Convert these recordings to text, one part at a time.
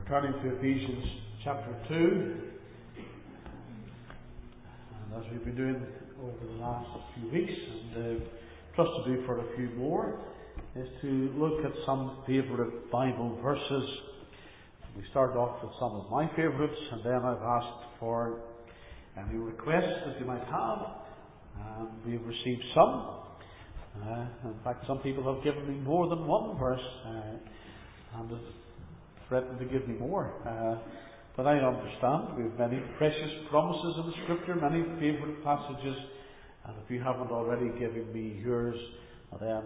Turning to Ephesians chapter 2, and as we've been doing over the last few weeks, and trust to do for a few more, is to look at some favourite Bible verses. We started off with some of my favourites, and then I've asked for any requests that you might have, and we've received some. In fact, some people have given me more than one verse, and threatened to give me more. But I understand we have many precious promises in the Scripture, many favourite passages, and if you haven't already given me yours, then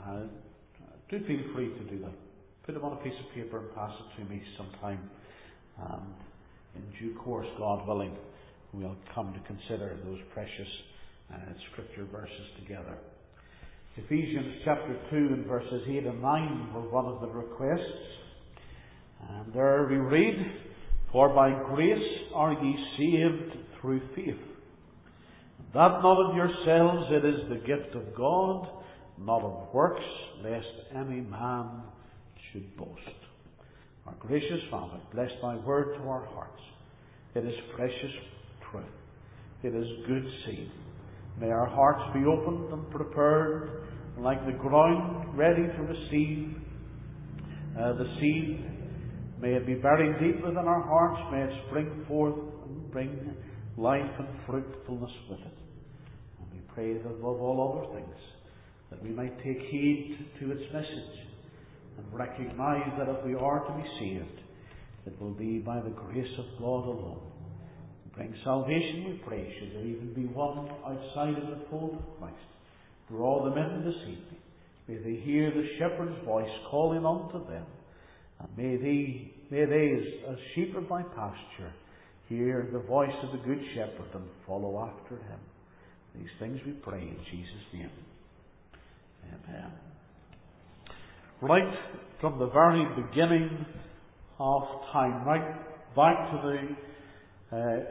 do feel free to do that. Put them on a piece of paper and pass it to me sometime. And in due course, God willing, we'll come to consider those precious Scripture verses together. Ephesians chapter 2 and verses 8 and 9 were one of the requests. And there we read, "For by grace are ye saved through faith, that not of yourselves, it is the gift of God, not of works, lest any man should boast." Our gracious Father, bless thy word to our hearts. It is precious truth. It is good seed. May our hearts be opened and prepared, like the ground ready to receive the seed. May it be buried deep within our hearts. May it spring forth and bring life and fruitfulness with it. And we pray that above all other things, that we might take heed to its message and recognize that if we are to be saved, it will be by the grace of God alone. Bring salvation, we pray. Should there even be one outside of the fold of Christ, draw them in this evening. May they hear the shepherd's voice calling unto them. And may they, as sheep of thy pasture, hear the voice of the good shepherd and follow after him. These things we pray in Jesus' name. Amen. Right from the very beginning of time, right back to the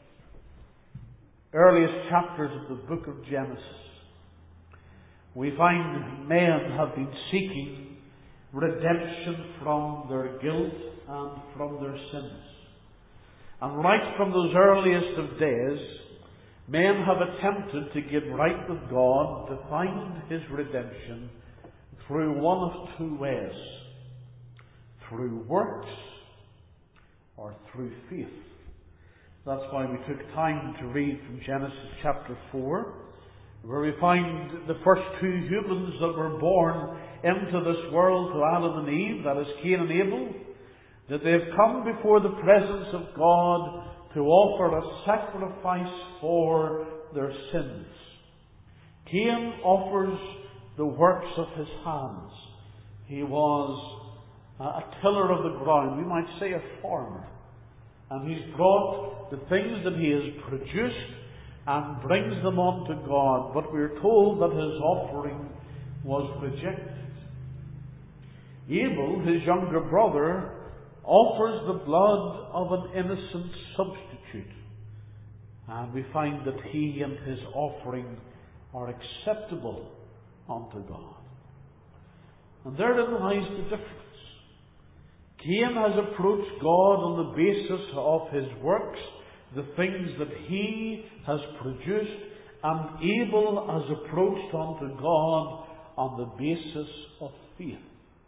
earliest chapters of the book of Genesis, we find men have been seeking redemption from their guilt and from their sins. And right from those earliest of days, men have attempted to get right with God, to find His redemption through one of two ways: through works or through faith. That's why we took time to read from Genesis chapter 4, where we find the first two humans that were born into this world to Adam and Eve, that is Cain and Abel, that they have come before the presence of God to offer a sacrifice for their sins. Cain offers the works of his hands. He was a tiller of the ground, we might say a farmer. And he's brought the things that he has produced and brings them unto God. But we're told that his offering was rejected. Abel, his younger brother, offers the blood of an innocent substitute. And we find that he and his offering are acceptable unto God. And therein lies the difference. Cain has approached God on the basis of his works, the things that he has produced, and Abel has approached unto God on the basis of faith.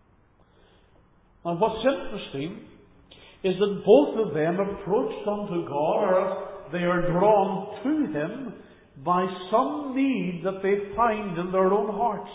And what's interesting is that both of them approached unto God, or they are drawn to Him by some need that they find in their own hearts.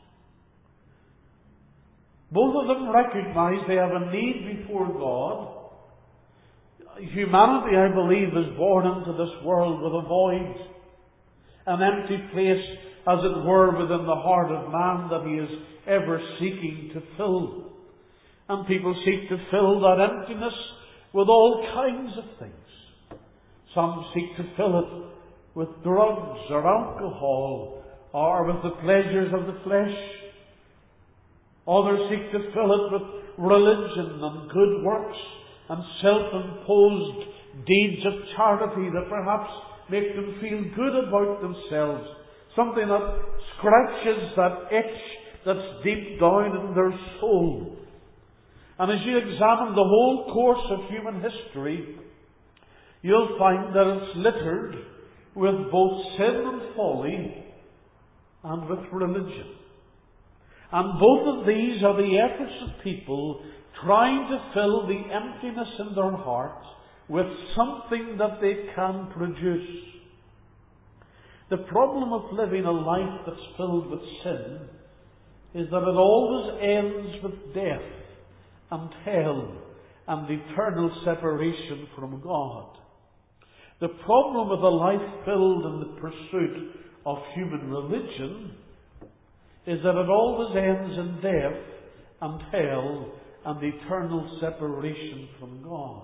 Both of them recognize they have a need before God. Humanity, I believe, is born into this world with a void, an empty place, as it were, within the heart of man that he is ever seeking to fill. And people seek to fill that emptiness with all kinds of things. Some seek to fill it with drugs or alcohol, or with the pleasures of the flesh. Others seek to fill it with religion and good works and self-imposed deeds of charity that perhaps make them feel good about themselves. Something that scratches that itch that's deep down in their soul. And as you examine the whole course of human history, you'll find that it's littered with both sin and folly and with religion. And both of these are the efforts of people trying to fill the emptiness in their hearts with something that they can produce. The problem of living a life that's filled with sin is that it always ends with death and hell and eternal separation from God. The problem with a life filled in the pursuit of human religion is that it always ends in death and hell and eternal separation from God.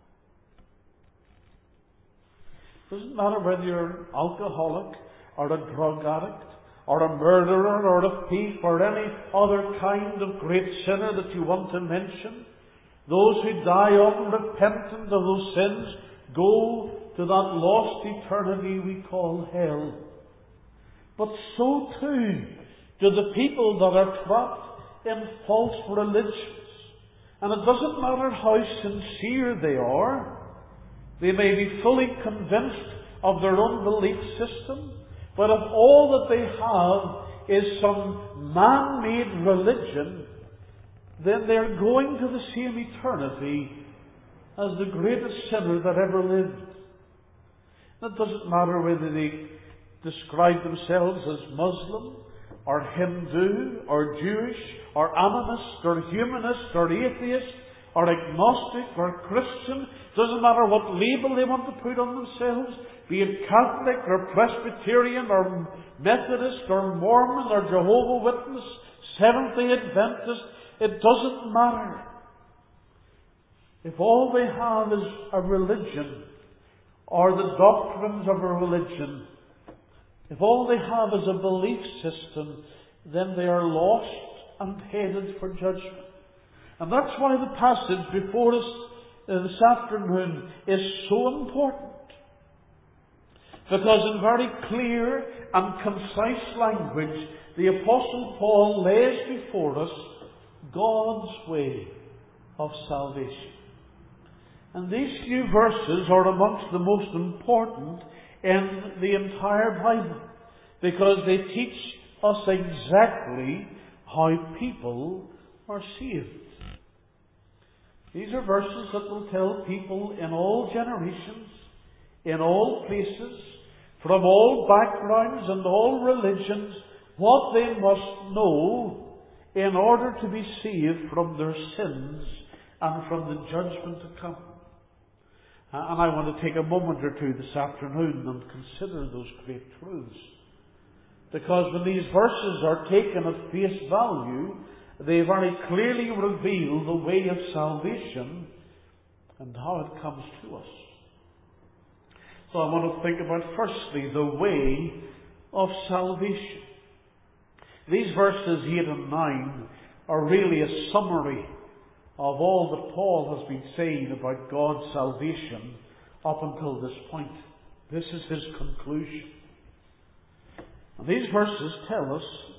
It doesn't matter whether you're an alcoholic or a drug addict or a murderer or a thief or any other kind of great sinner that you want to mention. Those who die unrepentant of those sins go to that lost eternity we call hell. But so too do the people that are trapped in false religions. And it doesn't matter how sincere they are. They may be fully convinced of their own belief system, but if all that they have is some man-made religion, then they're going to the same eternity as the greatest sinner that ever lived. It doesn't matter whether they describe themselves as Muslim, or Hindu, or Jewish, or animist, or humanist, or atheist, or agnostic, or Christian. Doesn't matter what label they want to put on themselves, be it Catholic, or Presbyterian, or Methodist, or Mormon, or Jehovah's Witness, Seventh-day Adventist. It doesn't matter. If all they have is a religion, or the doctrines of a religion, if all they have is a belief system, then they are lost and headed for judgment. And that's why the passage before us this afternoon is so important. Because in very clear and concise language, the Apostle Paul lays before us God's way of salvation. And these few verses are amongst the most important in the entire Bible, because they teach us exactly how people are saved. These are verses that will tell people in all generations, in all places, from all backgrounds and all religions, what they must know in order to be saved from their sins and from the judgment to come. And I want to take a moment or two this afternoon and consider those great truths. Because when these verses are taken at face value, they very clearly reveal the way of salvation and how it comes to us. So I want to think about firstly the way of salvation. These verses 8 and 9 are really a summary of all that Paul has been saying about God's salvation up until this point. This is his conclusion. And these verses tell us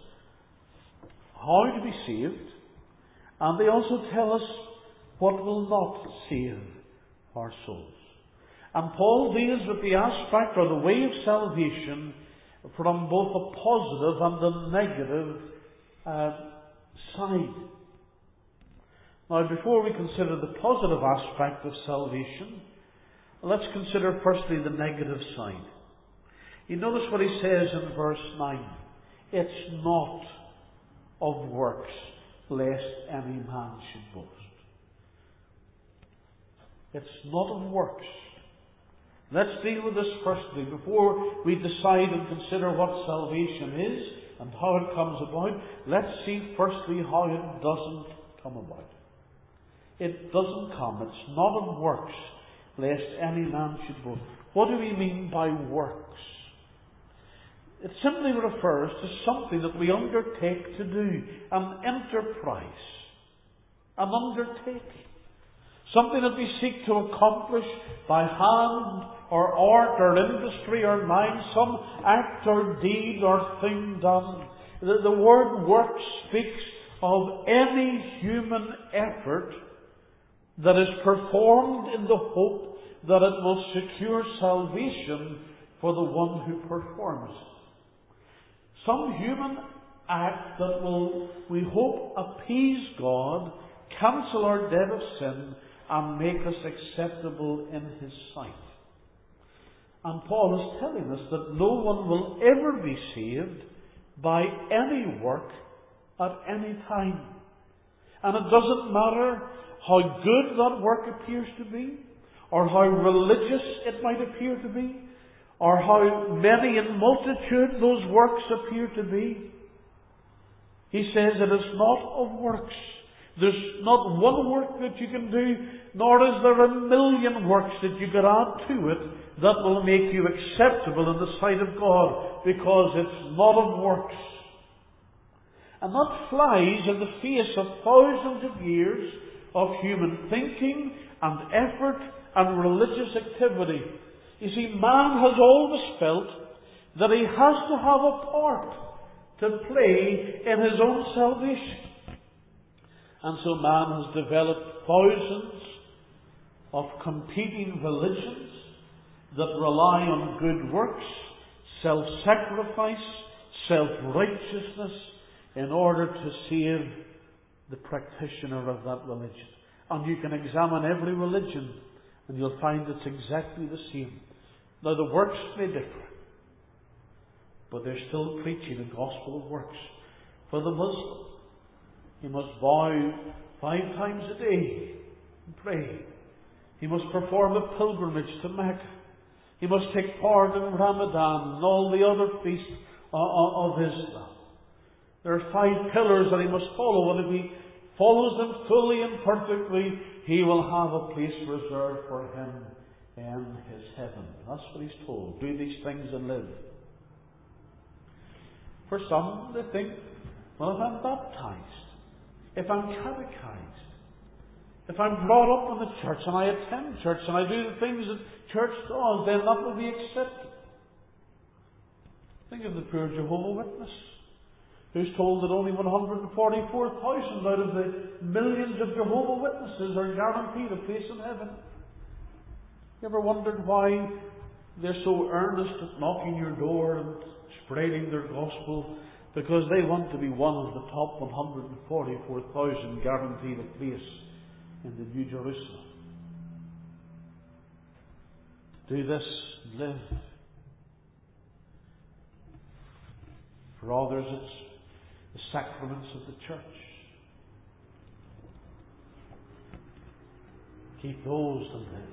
how to be saved, and they also tell us what will not save our souls. And Paul deals with the aspect or the way of salvation from both a positive and a negative side. Now, before we consider the positive aspect of salvation, let's consider firstly the negative side. You notice what he says in verse 9. It's not of works, lest any man should boast. It's not of works. Let's deal with this firstly before we decide and consider what salvation is and how it comes about. Let's see firstly how it doesn't come about. It doesn't come. It's not of works, lest any man should boast. What do we mean by works? It simply refers to something that we undertake to do, an enterprise, an undertaking. Something that we seek to accomplish by hand or art or industry or mind, some act or deed or thing done. The word work speaks of any human effort that is performed in the hope that it will secure salvation for the one who performs it. Some human act that will, we hope, appease God, cancel our debt of sin, and make us acceptable in His sight. And Paul is telling us that no one will ever be saved by any work at any time. And it doesn't matter how good that work appears to be, or how religious it might appear to be, or how many in multitude those works appear to be. He says it is not of works. There's not one work that you can do, nor is there a million works that you could add to it that will make you acceptable in the sight of God, because it's not of works. And that flies in the face of thousands of years of human thinking and effort and religious activity. You see, man has always felt that he has to have a part to play in his own salvation. And so man has developed thousands of competing religions that rely on good works, self-sacrifice, self-righteousness, in order to save the practitioner of that religion. And you can examine every religion and you'll find it's exactly the same. Now the works may differ, but they're still preaching a gospel of works. For the Muslim, he must vow 5 times a day and pray. He must perform a pilgrimage to Mecca. He must take part in Ramadan and all the other feasts of Islam. There are 5 pillars that he must follow, and if he follows them fully and perfectly, he will have a place reserved for him in his heaven. That's what he's told. Do these things and live. For some, they think, well, if I'm baptized, if I'm catechized, if I'm brought up in the church and I attend church and I do the things that church does, then that will be accepted. Think of the poor Jehovah's Witness, who's told that only 144,000 out of the millions of Jehovah's Witnesses are guaranteed a place in heaven. You ever wondered why they're so earnest at knocking your door and spreading their gospel? Because they want to be one of the top 144,000 guaranteed a place in the New Jerusalem. Do this, live. For others, it's the sacraments of the church. Keep those and live.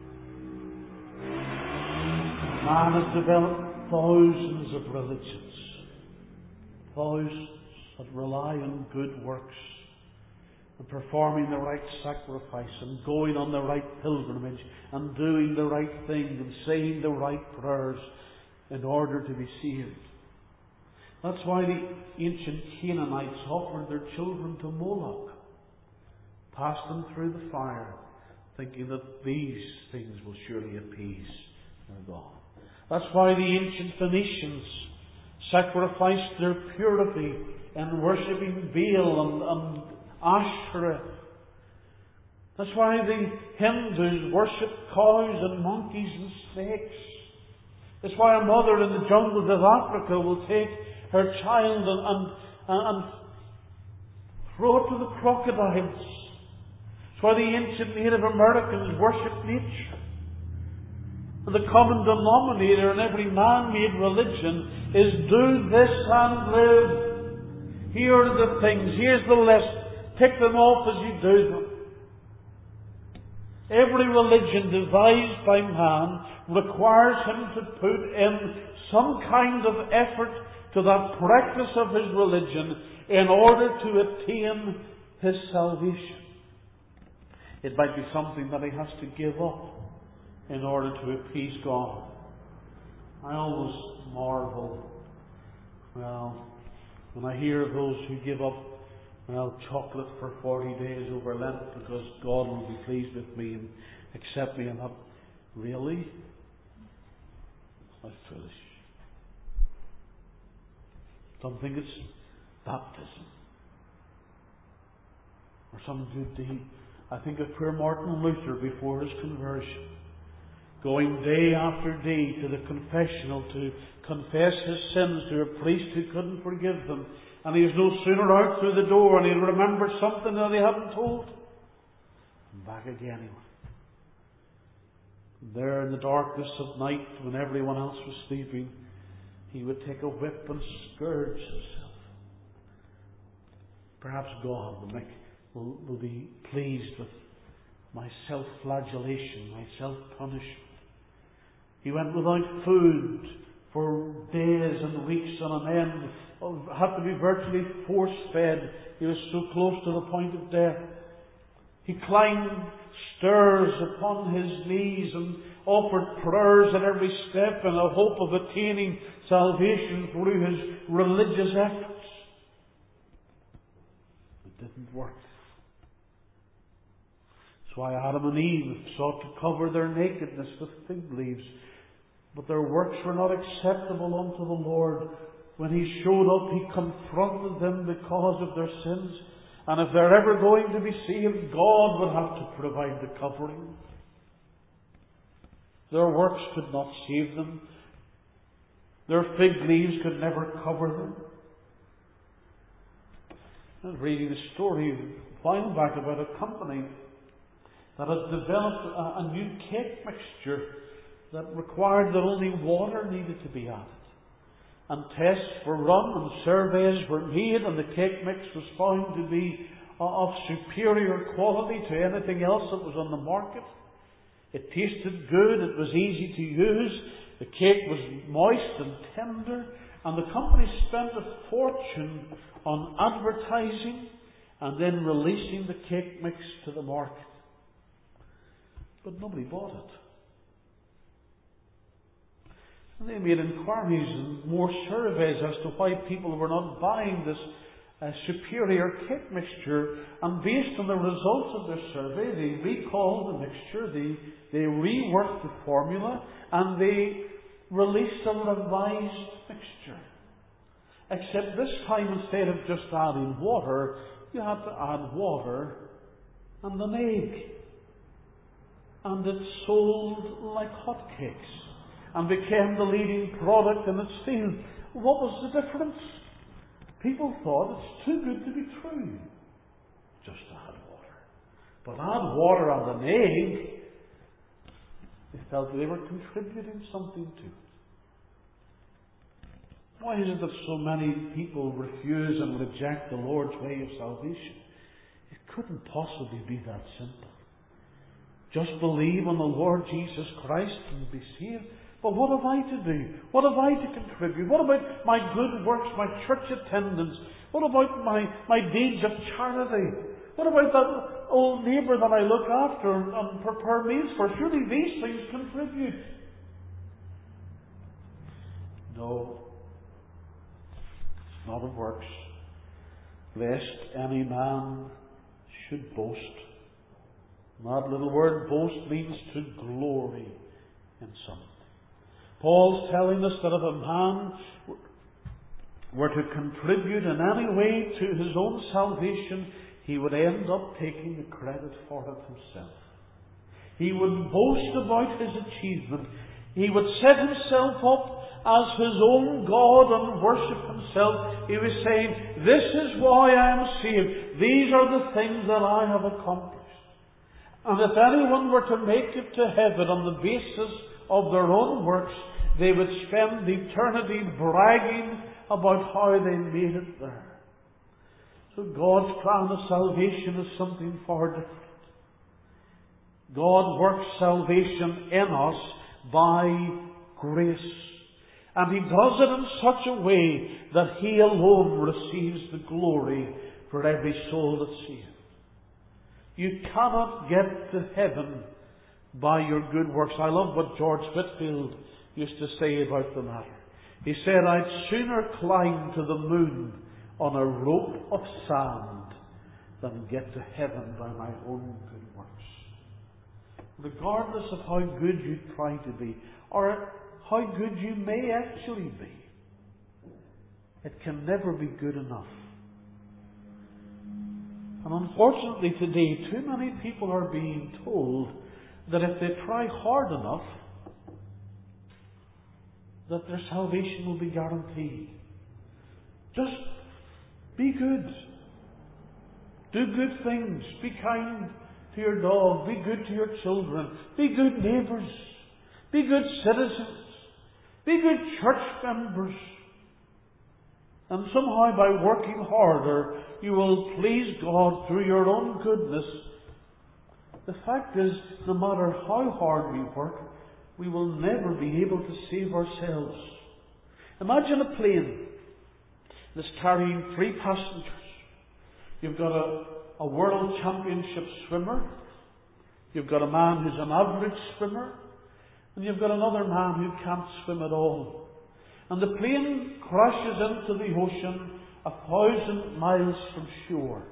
Man has developed thousands of religions. Thousands that rely on good works and performing the right sacrifice and going on the right pilgrimage and doing the right thing and saying the right prayers in order to be saved. That's why the ancient Canaanites offered their children to Moloch, passed them through the fire, thinking that these things will surely appease their God. That's why the ancient Phoenicians sacrificed their purity in worshipping Baal and Asherah. That's why the Hindus worship cows and monkeys and snakes. That's why a mother in the jungles of Africa will take her child and throw it to the crocodiles. That's why the ancient Native Americans worship nature. And the common denominator in every man-made religion is do this and live. Here are the things. Here's the list. Tick them off as you do them. Every religion devised by man requires him to put in some kind of effort to that practice of his religion in order to attain his salvation. It might be something that he has to give up in order to appease God. I always marvel, when I hear of those who give up, chocolate for 40 days over Lent because God will be pleased with me and accept me. And that, really? How foolish. Some think it's baptism or some good deed. I think of poor Martin Luther before his conversion, going day after day to the confessional to confess his sins to a priest who couldn't forgive them. And he was no sooner out through the door and he remembered something that he hadn't told. And back again he went. And there in the darkness of night, when everyone else was sleeping, he would take a whip and scourge himself. Perhaps God will be pleased with my self-flagellation, my self-punishment. He went without food for days and weeks on end, had to be virtually force-fed. He was so close to the point of death. He climbed stairs upon his knees and offered prayers at every step in a hope of attaining salvation through his religious efforts. It didn't work. That's why Adam and Eve sought to cover their nakedness with fig leaves. But their works were not acceptable unto the Lord. When He showed up, He confronted them because of their sins. And if they're ever going to be saved, God would have to provide the covering. Their works could not save them. Their fig leaves could never cover them. I was reading a story a while back about a company that had developed a new cake mixture that required that only water needed to be added. And tests were run and surveys were made, and the cake mix was found to be of superior quality to anything else that was on the market. It tasted good, it was easy to use, the cake was moist and tender, and the company spent a fortune on advertising and then releasing the cake mix to the market. But nobody bought it. And they made inquiries and more surveys as to why people were not buying this superior cake mixture. And based on the results of their survey, they recalled the mixture, they reworked the formula, and they released a revised mixture. Except this time, instead of just adding water, you had to add water and an egg. And it sold like hotcakes and became the leading product in its field. What was the difference? People thought it's too good to be true just to add water. But add water and an egg, they felt they were contributing something to it. Why is it that so many people refuse and reject the Lord's way of salvation? It couldn't possibly be that simple. Just believe on the Lord Jesus Christ and be saved. But what have I to do? What have I to contribute? What about my good works, my church attendance? What about my deeds of charity? What about that old neighbour that I look after and prepare meals for? Surely these things contribute. No. It's not of works, lest any man should boast. That little word boast means to glory in something. Paul's telling us that if a man were to contribute in any way to his own salvation, he would end up taking the credit for it himself. He would boast about his achievement. He would set himself up as his own God and worship himself. He was saying, this is why I am saved. These are the things that I have accomplished. And if anyone were to make it to heaven on the basis of their own works, they would spend eternity bragging about how they made it there. So God's plan of salvation is something far different. God works salvation in us by grace. And He does it in such a way that He alone receives the glory for every soul that's saved. You cannot get to heaven by your good works. I love what George Whitefield used to say about the matter. He said, I'd sooner climb to the moon on a rope of sand than get to heaven by my own good works. Regardless of how good you try to be, or how good you may actually be, it can never be good enough. And unfortunately today, too many people are being told that if they try hard enough, that their salvation will be guaranteed. Just be good. Do good things. Be kind to your dog. Be good to your children. Be good neighbours. Be good citizens. Be good church members. And somehow by working harder, you will please God through your own goodness. The fact is, no matter how hard we work, we will never be able to save ourselves. Imagine a plane that's carrying 3 passengers. You've got a world championship swimmer. You've got a man who's an average swimmer. And you've got another man who can't swim at all. And the plane crashes into the ocean 1,000 miles from shore.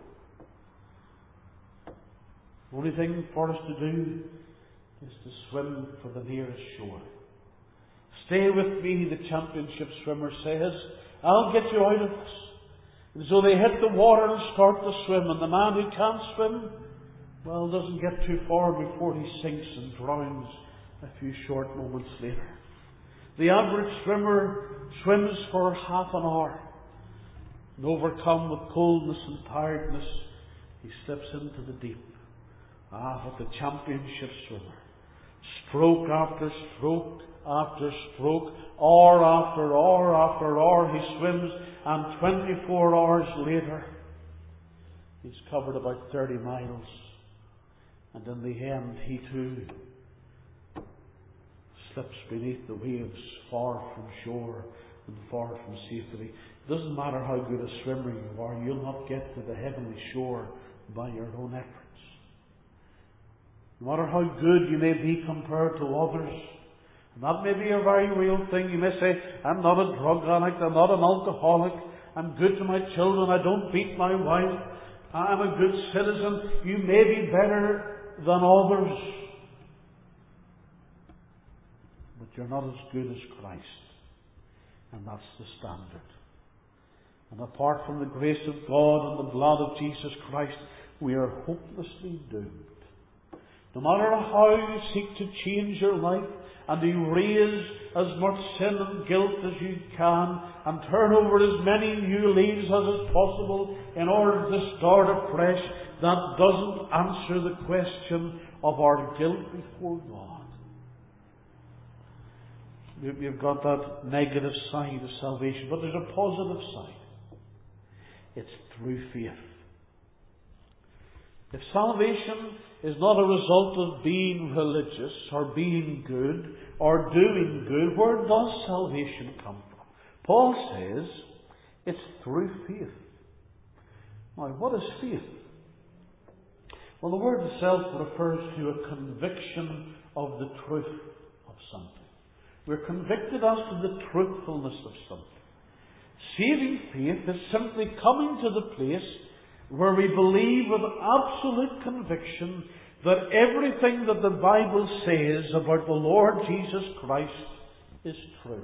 The only thing for us to do is to swim for the nearest shore. Stay with me, the championship swimmer says. I'll get you out of this. And so they hit the water and start to swim. And the man who can't swim, well, doesn't get too far before he sinks and drowns a few short moments later. The average swimmer swims for half an hour. And overcome with coldness and tiredness, he slips into the deep. But the championship swimmer, stroke after stroke after stroke, hour after hour after hour, he swims, and 24 hours later, he's covered about 30 miles. And in the end, he too slips beneath the waves, far from shore and far from safety. It doesn't matter how good a swimmer you are, you'll not get to the heavenly shore by your own efforts. No matter how good you may be compared to others, and that may be a very real thing. You may say, I'm not a drug addict, I'm not an alcoholic, I'm good to my children, I don't beat my wife, I'm a good citizen. You may be better than others, but you're not as good as Christ. And that's the standard. And apart from the grace of God and the blood of Jesus Christ, we are hopelessly doomed. No matter how you seek to change your life and erase as much sin and guilt as you can and turn over as many new leaves as is possible in order to start afresh, that doesn't answer the question of our guilt before God. You've got that negative side of salvation, but there's a positive side. It's through faith. If salvation is not a result of being religious or being good or doing good, where does salvation come from? Paul says it's through faith. Now, what is faith? Well, the word itself refers to a conviction of the truth of something. We're convicted as to the truthfulness of something. Saving faith is simply coming to the place where we believe with absolute conviction that everything that the Bible says about the Lord Jesus Christ is true.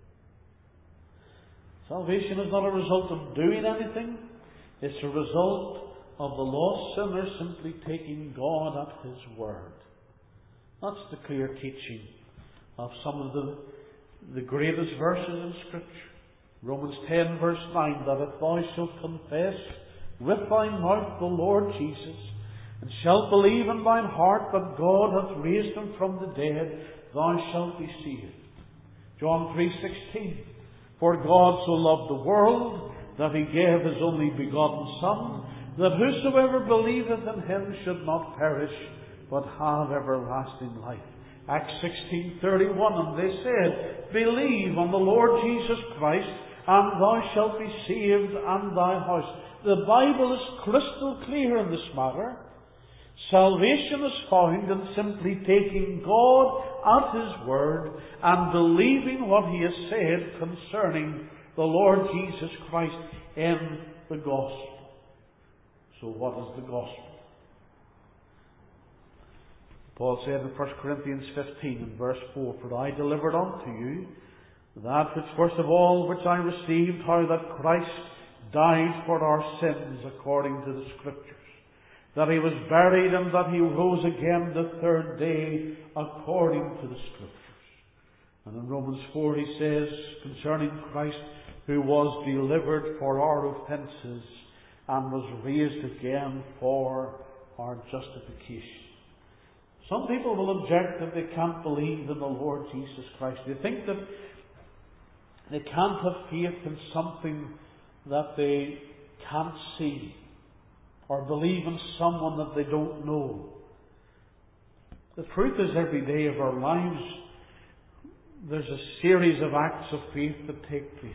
Salvation is not a result of doing anything. It's a result of the lost sinner simply taking God at His word. That's the clear teaching of some of the greatest verses in Scripture. Romans 10 verse 9, that if thou shalt confess with thy mouth the Lord Jesus, and shalt believe in thine heart that God hath raised him from the dead, thou shalt be saved. John 3:16, for God so loved the world that he gave his only begotten Son, that whosoever believeth in him should not perish, but have everlasting life. Acts 16:31, and they said, believe on the Lord Jesus Christ, and thou shalt be saved and thy house. The Bible is crystal clear in this matter. Salvation is found in simply taking God at His word and believing what He has said concerning the Lord Jesus Christ in the gospel. So what is the gospel? Paul said in 1 Corinthians 15 and verse 4, for I delivered unto you that which first of all which I received, how that Christ died for our sins according to the Scriptures, that He was buried, and that He rose again the third day according to the Scriptures. And in Romans 4 he says concerning Christ, who was delivered for our offences and was raised again for our justification. Some people will object that they can't believe in the Lord Jesus Christ. They think that they can't have faith in something that they can't see, or believe in someone that they don't know. The truth is, every day of our lives, there's a series of acts of faith that take place.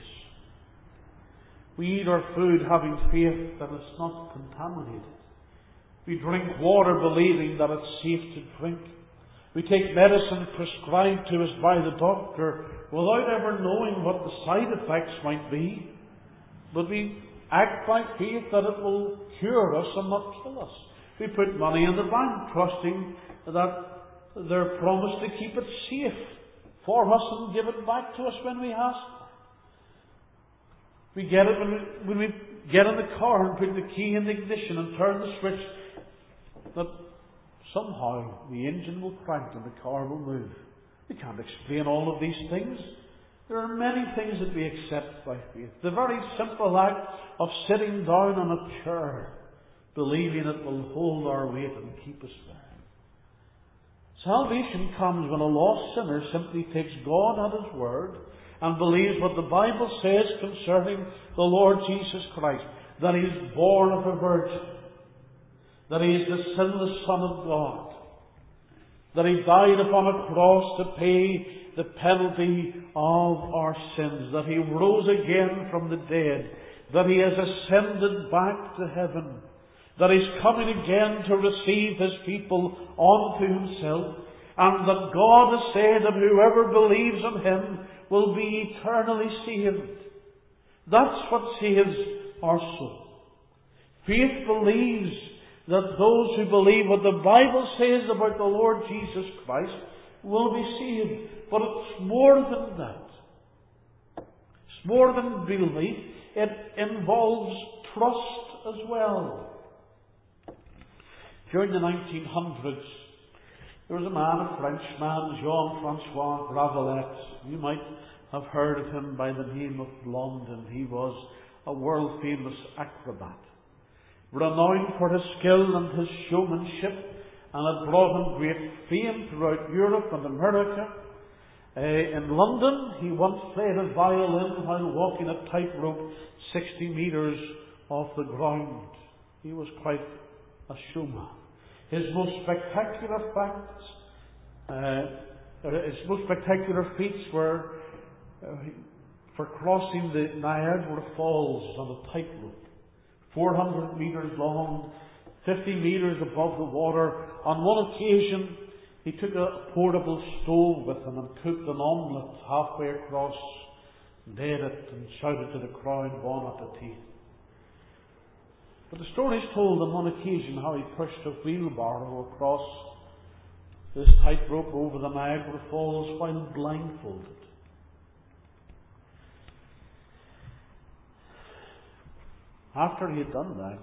We eat our food having faith that it's not contaminated. We drink water believing that it's safe to drink. We take medicine prescribed to us by the doctor without ever knowing what the side effects might be. But we act by faith that it will cure us and not kill us. We put money in the bank trusting that they're promised to keep it safe for us and give it back to us when we ask. We get it when we get in the car and put the key in the ignition and turn the switch, that somehow the engine will crank and the car will move. We can't explain all of these things. There are many things that we accept by faith. The very simple act of sitting down on a chair, believing it will hold our weight and keep us there. Salvation comes when a lost sinner simply takes God at His word and believes what the Bible says concerning the Lord Jesus Christ, that He is born of a virgin, that He is the sinless Son of God, that He died upon a cross to pay the penalty of our sins, that He rose again from the dead, that He has ascended back to heaven, that He's coming again to receive His people unto Himself, and that God has said that whoever believes in Him will be eternally saved. That's what saves our soul. Faith believes that those who believe what the Bible says about the Lord Jesus Christ will be saved. But it's more than that. It's more than belief. It involves trust as well. During the 1900s, there was a man, a Frenchman, Jean-Francois Gravelet. You might have heard of him by the name of Blondin. He was a world-famous acrobat, renowned for his skill and his showmanship, and had brought him great fame throughout Europe and America. In London, he once played a violin while walking a tightrope 60 metres off the ground. He was quite a showman. His most spectacular feats were for crossing the Niagara Falls on a tightrope, 400 metres long, 50 metres above the water. On one occasion, he took a portable stove with him and cooked an omelette halfway across, and ate it and shouted to the crowd, "Bon appetit." But the story is told on one occasion how he pushed a wheelbarrow across this tightrope over the Niagara Falls while blindfolded. After he had done that,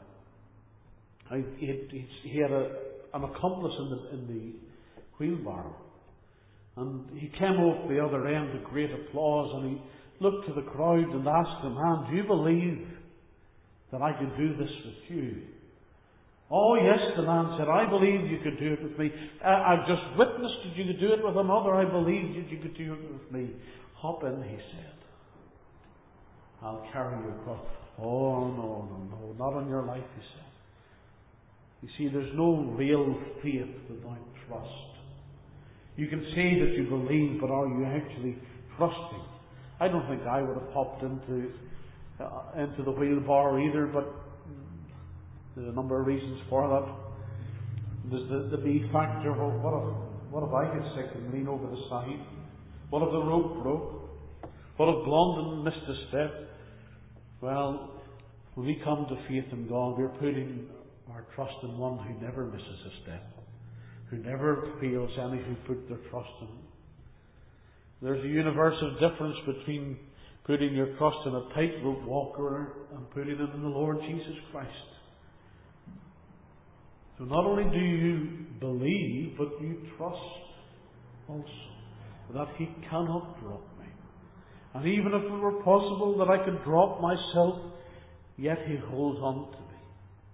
he had an accomplice in the wheelbarrow, and he came off the other end to great applause, and he looked to the crowd and asked them, "Man, do you believe that I could do this with you?" "Oh yes," the man said, "I believed you could do it with me. I've just witnessed that you could do it with another. I believed that you could do it with me." "Hop in," he said. "I'll carry you across." "Oh, no, not on your life," he said. You see, there's no real faith without trust. You can say that you believe, but are you actually trusting? I don't think I would have hopped into the wheelbarrow either, but there's a number of reasons for that. There's the B factor. What if I get sick and lean over the side? What if the rope broke? What if Blondin missed a step? Well, when we come to faith in God, we're putting our trust in one who never misses a step, who never fails any who put their trust in Him. There's a universal difference between putting your trust in a tightrope walker and putting it in the Lord Jesus Christ. So not only do you believe, but you trust also that He cannot drop me. And even if it were possible that I could drop myself, yet He holds on to me.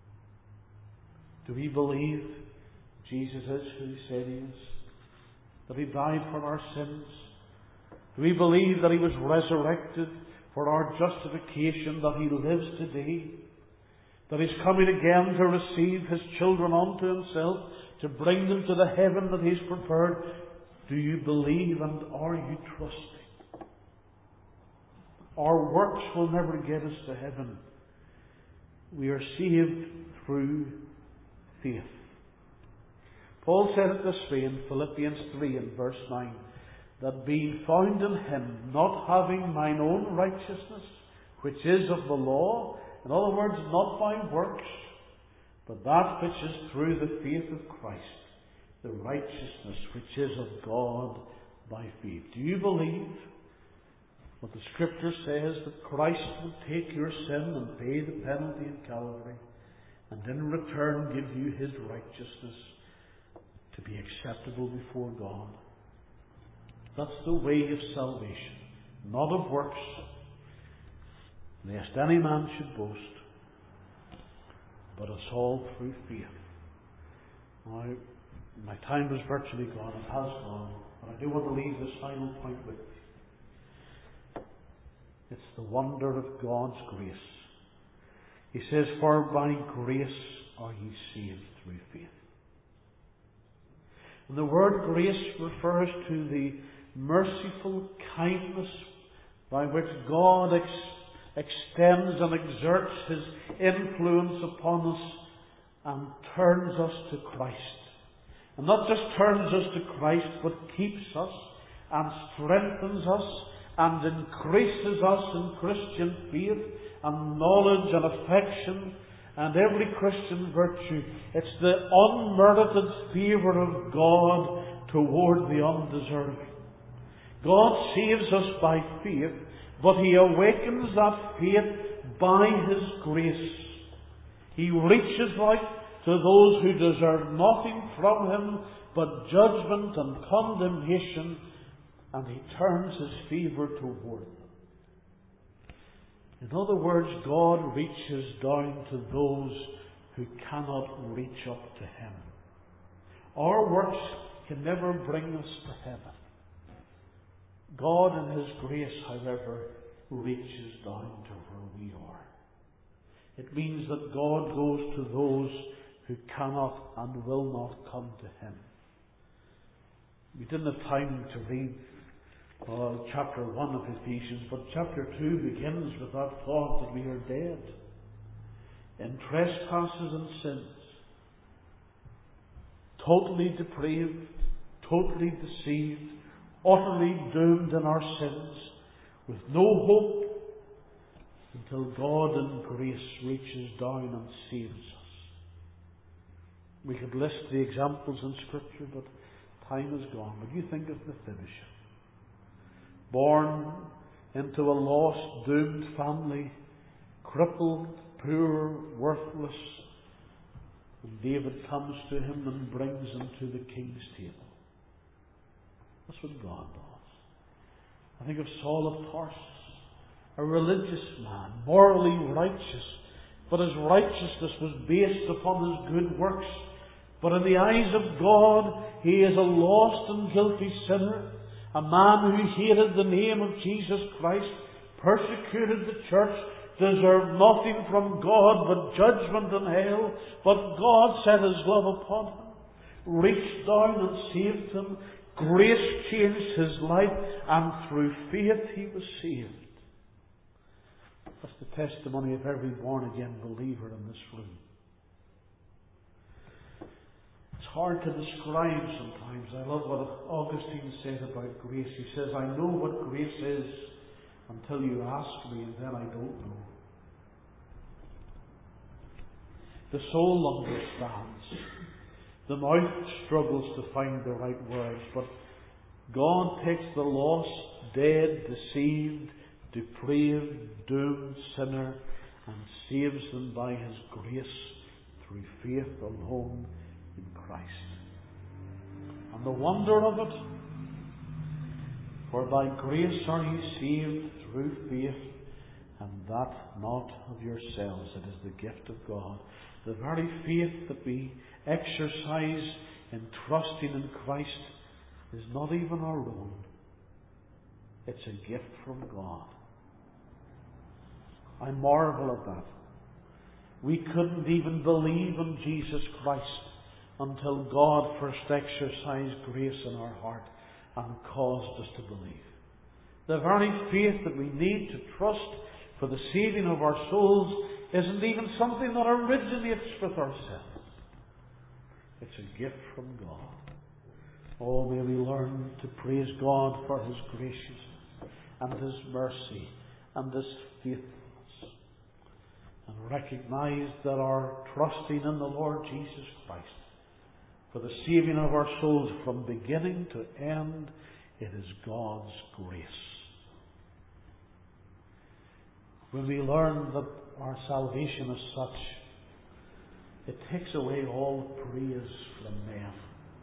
Do we believe Jesus is who He said He is? That He died for our sins? Do we believe that He was resurrected for our justification, that He lives today? That He's coming again to receive His children unto Himself, to bring them to the heaven that He's prepared? Do you believe, and are you trusting? Our works will never get us to heaven. We are saved through faith. Paul said it this way in Philippians 3 and verse 9, that being found in Him, not having mine own righteousness, which is of the law, in other words, not by works, but that which is through the faith of Christ, the righteousness which is of God by faith. Do you believe what the Scripture says, that Christ would take your sin and pay the penalty in Calvary, and in return give you His righteousness to be acceptable before God? That's the way of salvation, not of works, lest any man should boast, but it's all through faith. Now, my time is virtually gone, it has gone, but I do want to leave this final point with you. It's the wonder of God's grace. He says, for by grace are ye saved through faith. And the word grace refers to the merciful kindness by which God extends and exerts His influence upon us and turns us to Christ. And not just turns us to Christ, but keeps us and strengthens us and increases us in Christian faith and knowledge and affection and every Christian virtue. It's the unmerited favour of God toward the undeserving. God saves us by faith, but He awakens that faith by His grace. He reaches out to those who deserve nothing from Him but judgment and condemnation, and He turns His favour toward them. In other words, God reaches down to those who cannot reach up to Him. Our works can never bring us to heaven. God in His grace, however, reaches down to where we are. It means that God goes to those who cannot and will not come to Him. We didn't have time to read chapter 1 of Ephesians, but chapter 2 begins with that thought that we are dead in trespasses and sins, totally depraved, totally deceived, utterly doomed in our sins, with no hope, until God in grace reaches down and saves us. We could list the examples in Scripture, but time is gone. But you think of Mephibosheth, born into a lost, doomed family, crippled, poor, worthless, and David comes to him and brings him to the king's table. That's what God does. I think of Saul of Tarsus, a religious man, morally righteous, but his righteousness was based upon his good works. But in the eyes of God, he is a lost and guilty sinner, a man who hated the name of Jesus Christ, persecuted the church, deserved nothing from God but judgment and hell. But God set His love upon him, reached down and saved him. Grace changed his life, and through faith he was saved. That's the testimony of every born-again believer in this room. It's hard to describe sometimes. I love what Augustine said about grace. He says, I know what grace is until you ask me, and then I don't know. The soul understands. The mouth struggles to find the right words, but God takes the lost, dead, deceived, depraved, doomed sinner and saves them by His grace through faith alone in Christ. And the wonder of it, for by grace are ye saved through faith, and that not of yourselves, it is the gift of God. The very faith that we exercise in trusting in Christ is not even our own. It's a gift from God. I marvel at that. We couldn't even believe in Jesus Christ until God first exercised grace in our heart and caused us to believe. The very faith that we need to trust for the saving of our souls isn't even something that originates with ourselves. It's a gift from God. Oh, may we learn to praise God for His graciousness and His mercy and His faithfulness, and recognize that our trusting in the Lord Jesus Christ for the saving of our souls from beginning to end, it is God's grace. When we learn that our salvation is such, it takes away all praise from men.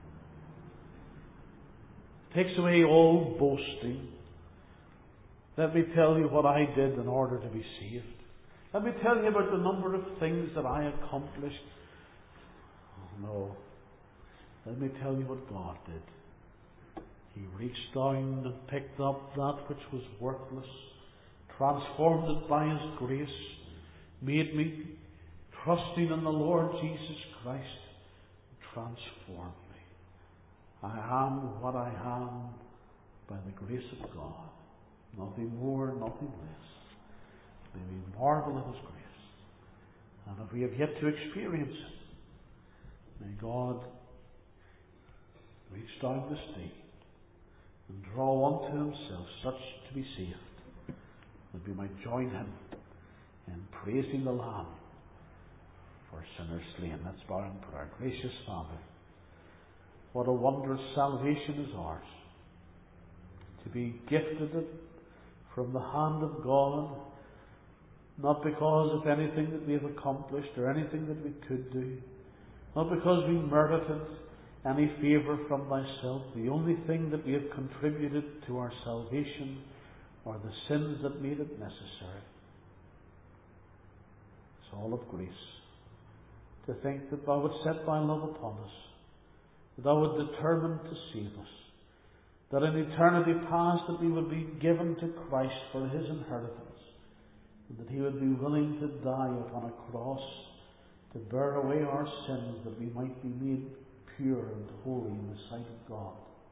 It takes away all boasting. Let me tell you what I did in order to be saved. Let me tell you about the number of things that I accomplished. Oh, no. Let me tell you what God did. He reached down and picked up that which was worthless, transformed it by His grace, made me trusting in the Lord Jesus Christ, transformed me. I am what I am by the grace of God. Nothing more, nothing less. May we marvel at His grace. And if we have yet to experience it, may God reach down this day and draw unto Himself such to be saved, that we might join Him in praising the Lamb for sinners slain. Let's bow in prayer. Gracious Father, what a wondrous salvation is ours, to be gifted it from the hand of God, not because of anything that we have accomplished or anything that we could do, not because we merited any favour from Thyself. The only thing that we have contributed to our salvation are the sins that made it necessary. It's all of grace. To think that Thou would set Thy love upon us, that Thou would determine to save us, that in eternity past that we would be given to Christ for His inheritance, and that He would be willing to die upon a cross to bear away our sins, that we might be made pure and holy in the sight of God.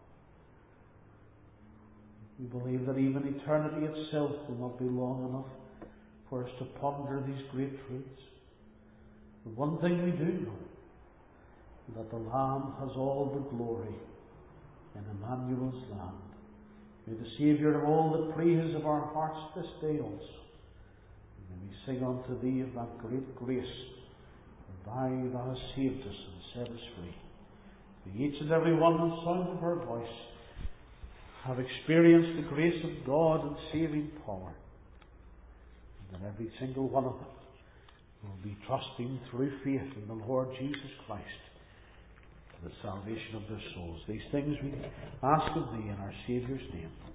We believe that even eternity itself will not be long enough for us to ponder these great truths. But one thing we do know, that the Lamb has all the glory in Emmanuel's land. May the Saviour of all the praise of our hearts this day also. And may we sing unto Thee of that great grace, whereby Thou hast saved us and set us free. May each and every one in the sound of our voice have experienced the grace of God and saving power, and that every single one of them will be trusting through faith in the Lord Jesus Christ for the salvation of their souls. These things we ask of Thee in our Saviour's name.